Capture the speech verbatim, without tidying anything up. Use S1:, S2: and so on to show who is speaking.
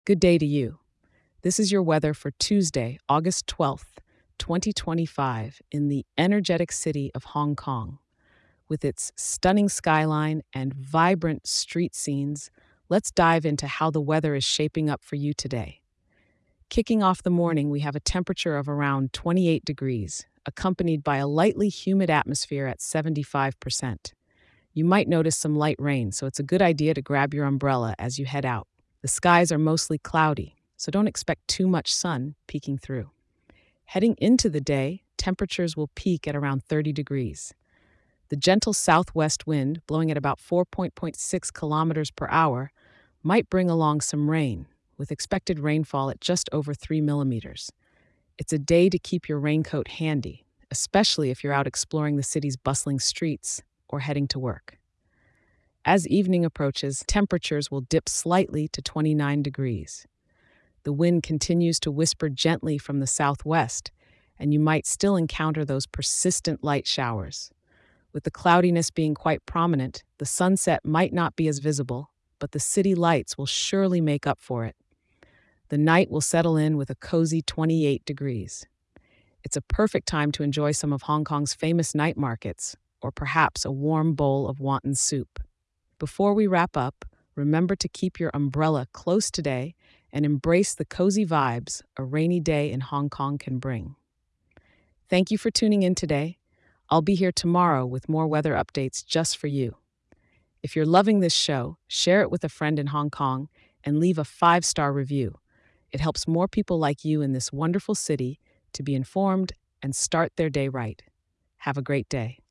S1: Good day to you. This is your weather for Tuesday, August twelfth, twenty twenty-five, in the energetic city of Hong Kong. With its stunning skyline and vibrant street scenes, let's dive into how the weather is shaping up for you today. Kicking off the morning, we have a temperature of around twenty-eight degrees, accompanied by a lightly humid atmosphere at seventy-five percent. You might notice some light rain, so it's a good idea to grab your umbrella as you head out. The skies are mostly cloudy, so don't expect too much sun peeking through. Heading into the day, temperatures will peak at around thirty degrees. The gentle southwest wind, blowing at about four point six kilometers per hour, might bring along some rain, with expected rainfall at just over three millimeters. It's a day to keep your raincoat handy, especially if you're out exploring the city's bustling streets or heading to work. As evening approaches, temperatures will dip slightly to twenty-nine degrees. The wind continues to whisper gently from the southwest, and you might still encounter those persistent light showers. With the cloudiness being quite prominent, the sunset might not be as visible, but the city lights will surely make up for it. The night will settle in with a cozy twenty-eight degrees. It's a perfect time to enjoy some of Hong Kong's famous night markets, or perhaps a warm bowl of wonton soup. Before we wrap up, remember to keep your umbrella close today and embrace the cozy vibes a rainy day in Hong Kong can bring. Thank you for tuning in today. I'll be here tomorrow with more weather updates just for you. If you're loving this show, share it with a friend in Hong Kong and leave a five-star review. It helps more people like you in this wonderful city to be informed and start their day right. Have a great day.